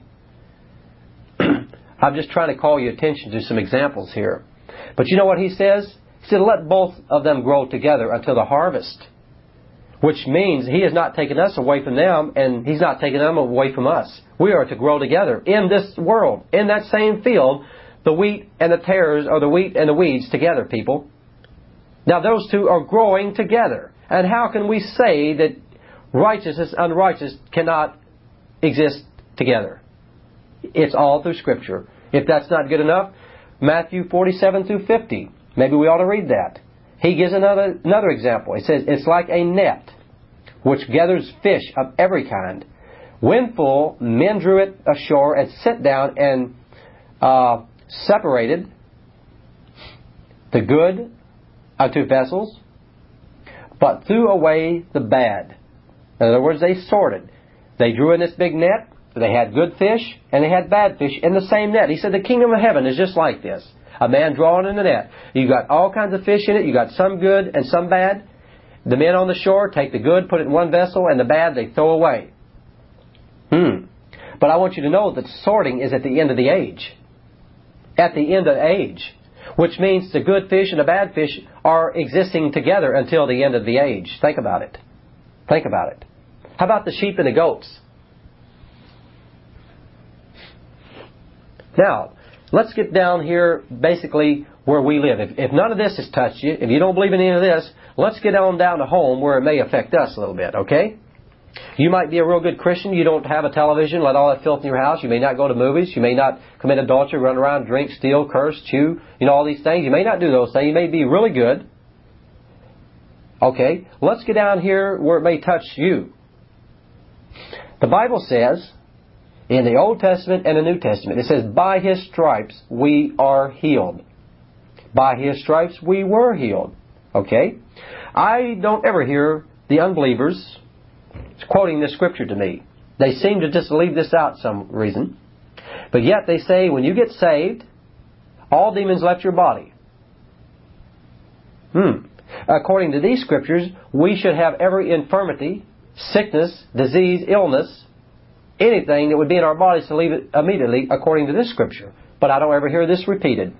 I'm just trying to call your attention to some examples here. But you know what he says? He said, let both of them grow together until the harvest. Which means He has not taken us away from them, and He's not taken them away from us. We are to grow together in this world, in that same field, the wheat and the tares, or the wheat and the weeds together, people. Now those two are growing together. And how can we say that righteousness and unrighteousness cannot exist together? It's all through Scripture. If that's not good enough, Matthew 47 through 50. Maybe we ought to read that. He gives another example. He says, it's like a net which gathers fish of every kind. When full, men drew it ashore and set down and separated the good unto vessels, but threw away the bad. In other words, they sorted. They drew in this big net. They had good fish and they had bad fish in the same net. He said the kingdom of heaven is just like this. A man drawing in the net. You got all kinds of fish in it. You got some good and some bad. The men on the shore take the good, put it in one vessel, and the bad they throw away. But I want you to know that sorting is at the end of the age. At the end of age. Which means the good fish and the bad fish are existing together until the end of the age. Think about it. Think about it. How about the sheep and the goats? Now, let's get down here basically where we live. If none of this has touched you, if you don't believe in any of this, let's get on down to home where it may affect us a little bit, okay? You might be a real good Christian. You don't have a television, let all that filth in your house. You may not go to movies. You may not commit adultery, run around, drink, steal, curse, chew, all these things. You may not do those things. You may be really good. Okay, let's get down here where it may touch you. The Bible says, in the Old Testament and the New Testament, it says, by His stripes we are healed. By His stripes we were healed. Okay? I don't ever hear the unbelievers quoting this scripture to me. They seem to just leave this out some reason. But yet they say when you get saved, all demons left your body. According to these scriptures, we should have every infirmity, sickness, disease, illness, anything that would be in our bodies to leave it immediately according to this scripture. But I don't ever hear this repeated.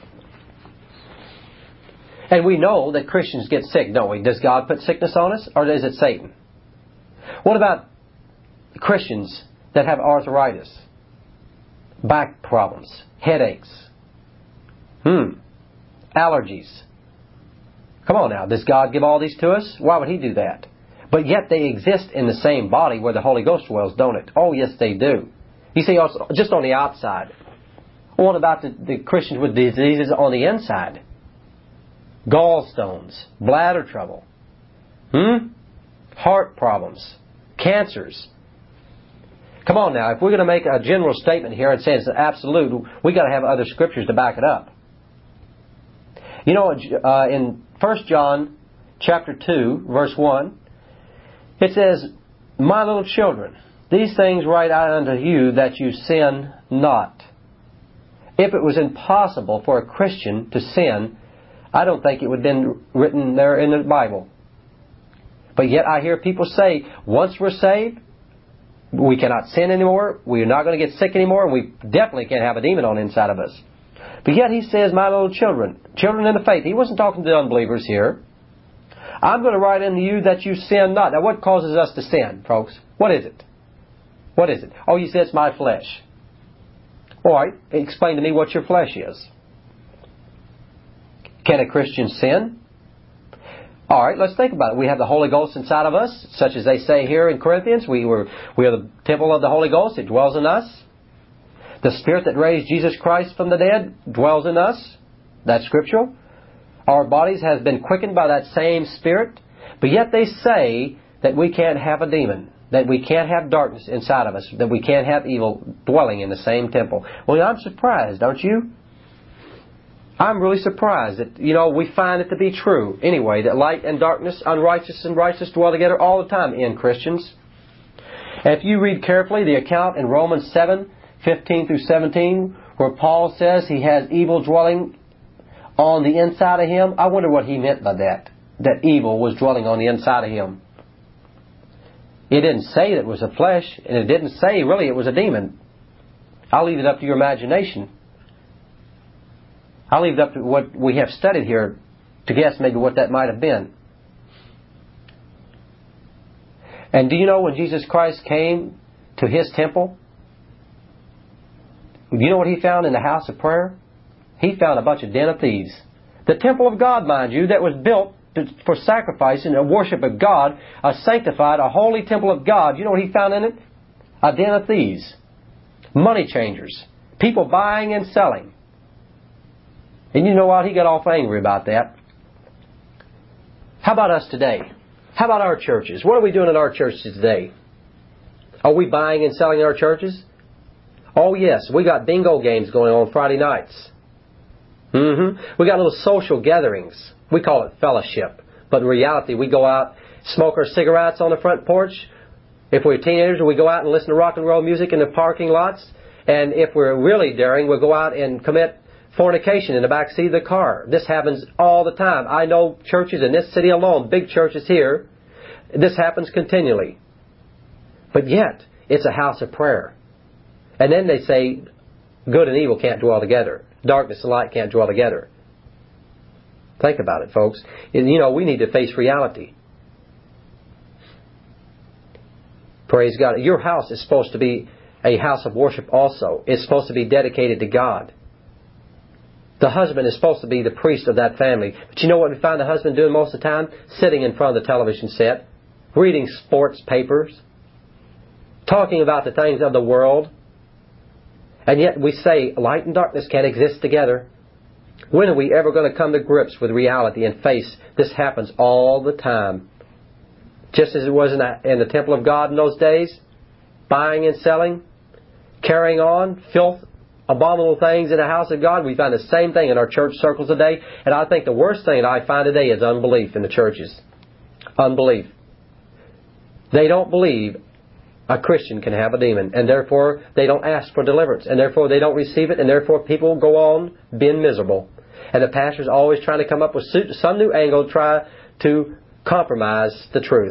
And we know that Christians get sick, don't we? Does God put sickness on us, or is it Satan? What about Christians that have arthritis, back problems, headaches, allergies? Come on now, does God give all these to us? Why would He do that? But yet they exist in the same body where the Holy Ghost dwells, don't it? Oh, yes, they do. You see, also, just on the outside. What about the Christians with diseases on the inside? Gallstones, bladder trouble, heart problems, cancers. Come on now, if we're going to make a general statement here and say it's absolute, we got to have other scriptures to back it up. You know, in 1 John chapter 2, verse 1, it says, my little children, these things write I unto you that you sin not. If it was impossible for a Christian to sin, I don't think it would have been written there in the Bible. But yet I hear people say, once we're saved, we cannot sin anymore, we're not going to get sick anymore, and we definitely can't have a demon on the inside of us. But yet He says, my little children, children in the faith. He wasn't talking to the unbelievers here. I'm going to write unto you that you sin not. Now what causes us to sin, folks? What is it? What is it? Oh, you say it's my flesh. All right, explain to me what your flesh is. Can a Christian sin? All right, let's think about it. We have the Holy Ghost inside of us, such as they say here in Corinthians. We are the temple of the Holy Ghost. It dwells in us. The Spirit that raised Jesus Christ from the dead dwells in us. That's scriptural. Our bodies have been quickened by that same Spirit. But yet they say that we can't have a demon, that we can't have darkness inside of us, that we can't have evil dwelling in the same temple. Well, I'm surprised, aren't you? I'm really surprised that, we find it to be true anyway, that light and darkness, unrighteous and righteous dwell together all the time in Christians. And if you read carefully the account in Romans 7:15 through 17, where Paul says he has evil dwelling on the inside of him, I wonder what he meant by that evil was dwelling on the inside of him. It didn't say that it was a flesh, and it didn't say really it was a demon. I'll leave it up to your imagination. I'll leave it up to what we have studied here to guess maybe what that might have been. And do you know when Jesus Christ came to His temple, do you know what He found in the house of prayer? He found a bunch of den of thieves. The temple of God, mind you, that was built for sacrifice and the worship of God, a sanctified, a holy temple of God. You know what He found in it? A den of thieves. Money changers. People buying and selling. And you know what? He got awful angry about that. How about us today? How about our churches? What are we doing in our churches today? Are we buying and selling in our churches? Oh yes, we got bingo games going on Friday nights. We got little social gatherings. We call it fellowship. But in reality, we go out, smoke our cigarettes on the front porch. If we're teenagers, we go out and listen to rock and roll music in the parking lots. And if we're really daring, we'll go out and commit fornication in the back seat of the car. This happens all the time. I know churches in this city alone, big churches here, this happens continually. But yet, it's a house of prayer. And then they say, good and evil can't dwell together. Darkness and light can't dwell together. Think about it, folks. You know, we need to face reality. Praise God. Your house is supposed to be a house of worship also. It's supposed to be dedicated to God. The husband is supposed to be the priest of that family. But you know what we find the husband doing most of the time? Sitting in front of the television set, reading sports papers, talking about the things of the world. And yet we say light and darkness can't exist together. When are we ever going to come to grips with reality and face this happens all the time? Just as it was in the temple of God in those days, buying and selling, carrying on, filth, abominable things in the house of God. We find the same thing in our church circles today. And I think the worst thing that I find today is unbelief in the churches. Unbelief. They don't believe a Christian can have a demon, and therefore they don't ask for deliverance, and therefore they don't receive it, and therefore people go on being miserable. And the pastor's always trying to come up with some new angle to try to compromise the truth.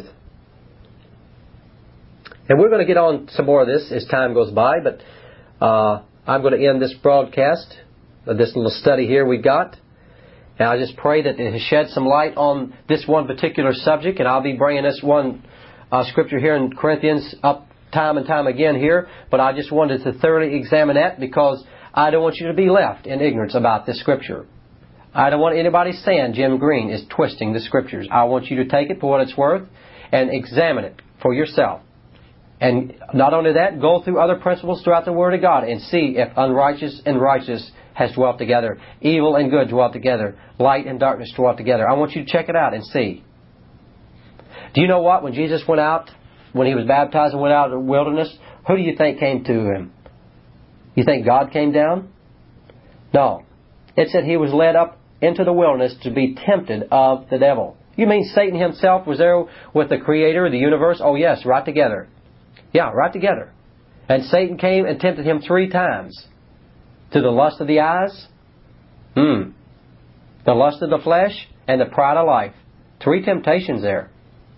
And we're going to get on some more of this as time goes by, but I'm going to end this broadcast, this little study here we got. And I just pray that it has shed some light on this one particular subject, and I'll be bringing this one scripture here in Corinthians up time and time again here, but I just wanted to thoroughly examine that because I don't want you to be left in ignorance about this scripture. I don't want anybody saying Jim Green is twisting the scriptures. I want you to take it for what it's worth and examine it for yourself. And not only that, go through other principles throughout the Word of God and see if unrighteous and righteous has dwelt together, evil and good dwelt together, light and darkness dwelt together. I want you to check it out and see. Do you know what? When Jesus went out, when He was baptized and went out in the wilderness, who do you think came to Him? You think God came down? No. It said He was led up into the wilderness to be tempted of the devil. You mean Satan himself was there with the Creator of the universe? Oh yes, right together. Yeah, right together. And Satan came and tempted Him 3 times. To the lust of the eyes, the lust of the flesh, and the pride of life. 3 temptations there.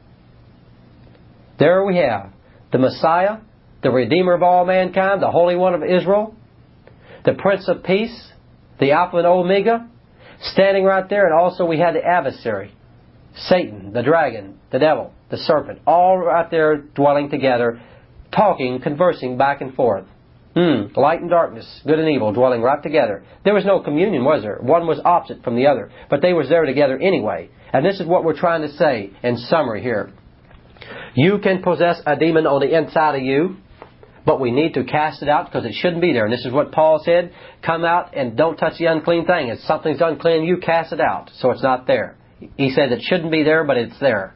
There we have the Messiah, the Redeemer of all mankind, the Holy One of Israel, the Prince of Peace, the Alpha and Omega, standing right there. And also we had the adversary, Satan, the dragon, the devil, the serpent, all right there dwelling together, talking, conversing back and forth. Light and darkness, good and evil, dwelling right together. There was no communion, was there? One was opposite from the other, but they were there together anyway. And this is what we're trying to say in summary here. You can possess a demon on the inside of you, but we need to cast it out because it shouldn't be there. And this is what Paul said, come out and don't touch the unclean thing. If something's unclean, you cast it out so it's not there. He says it shouldn't be there, but it's there.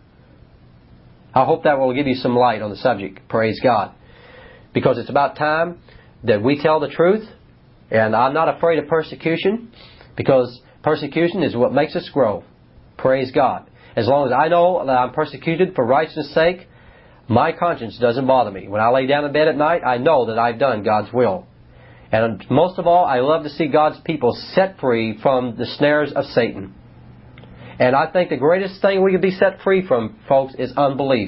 I hope that will give you some light on the subject. Praise God. Because it's about time that we tell the truth. And I'm not afraid of persecution, because persecution is what makes us grow. Praise God. As long as I know that I'm persecuted for righteousness' sake, my conscience doesn't bother me. When I lay down in bed at night, I know that I've done God's will. And most of all, I love to see God's people set free from the snares of Satan. And I think the greatest thing we can be set free from, folks, is unbelief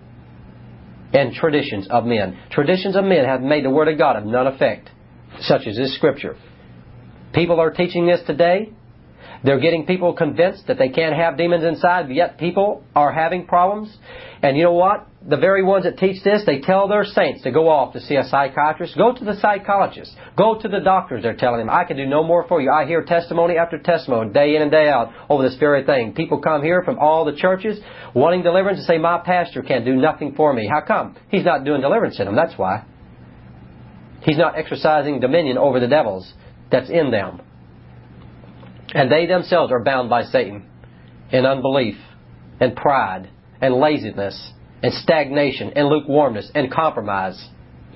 and traditions of men. Traditions of men have made the Word of God of none effect, such as this Scripture. People are teaching this today. They're getting people convinced that they can't have demons inside, yet people are having problems. And you know what? The very ones that teach this, they tell their saints to go off to see a psychiatrist. Go to the psychologist. Go to the doctors. They're telling them, I can do no more for you. I hear testimony after testimony, day in and day out, over this very thing. People come here from all the churches wanting deliverance and say, my pastor can't do nothing for me. How come? He's not doing deliverance in them. That's why. He's not exercising dominion over the devils that's in them. And they themselves are bound by Satan in unbelief and pride and laziness and stagnation and lukewarmness and compromise.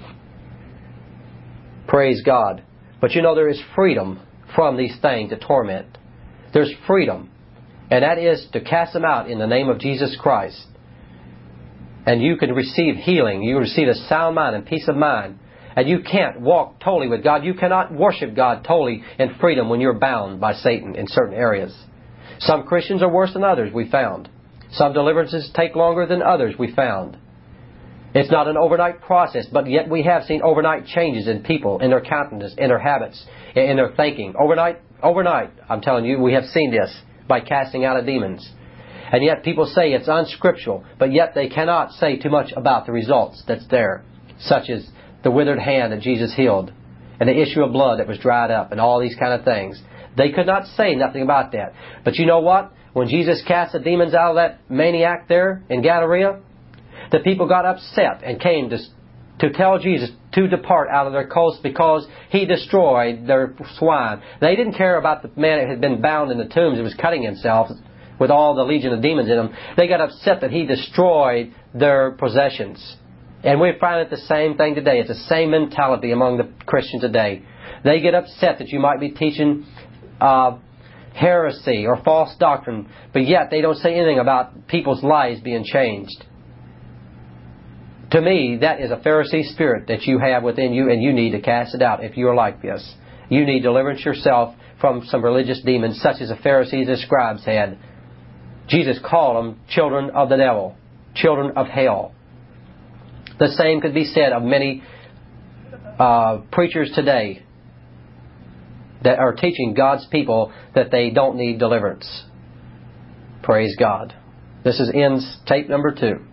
Praise God. But you know, there is freedom from these things that torment. There's freedom. And that is to cast them out in the name of Jesus Christ. And you can receive healing. You receive a sound mind and peace of mind. And you can't walk totally with God. You cannot worship God totally in freedom when you're bound by Satan in certain areas. Some Christians are worse than others, we found. Some deliverances take longer than others, we found. It's not an overnight process, but yet we have seen overnight changes in people, in their countenance, in their habits, in their thinking. Overnight, I'm telling you, we have seen this. by casting out of demons. And yet people say it's unscriptural, but yet they cannot say too much about the results that's there, such as the withered hand that Jesus healed, and the issue of blood that was dried up, and all these kind of things. They could not say nothing about that. But you know what? When Jesus cast the demons out of that maniac there in Gadarea, the people got upset and came to tell Jesus to depart out of their coast because He destroyed their swine. They didn't care about the man that had been bound in the tombs and was cutting himself with all the legion of demons in him. They got upset that He destroyed their possessions. And we find it the same thing today. It's the same mentality among the Christians today. They get upset that you might be teaching heresy or false doctrine, but yet they don't say anything about people's lives being changed. To me, that is a Pharisee spirit that you have within you, and you need to cast it out if you are like this. You need deliverance yourself from some religious demons such as the Pharisees and scribes had. Jesus called them children of the devil, children of hell. The same could be said of many preachers today that are teaching God's people that they don't need deliverance. Praise God. This is ends tape number 2.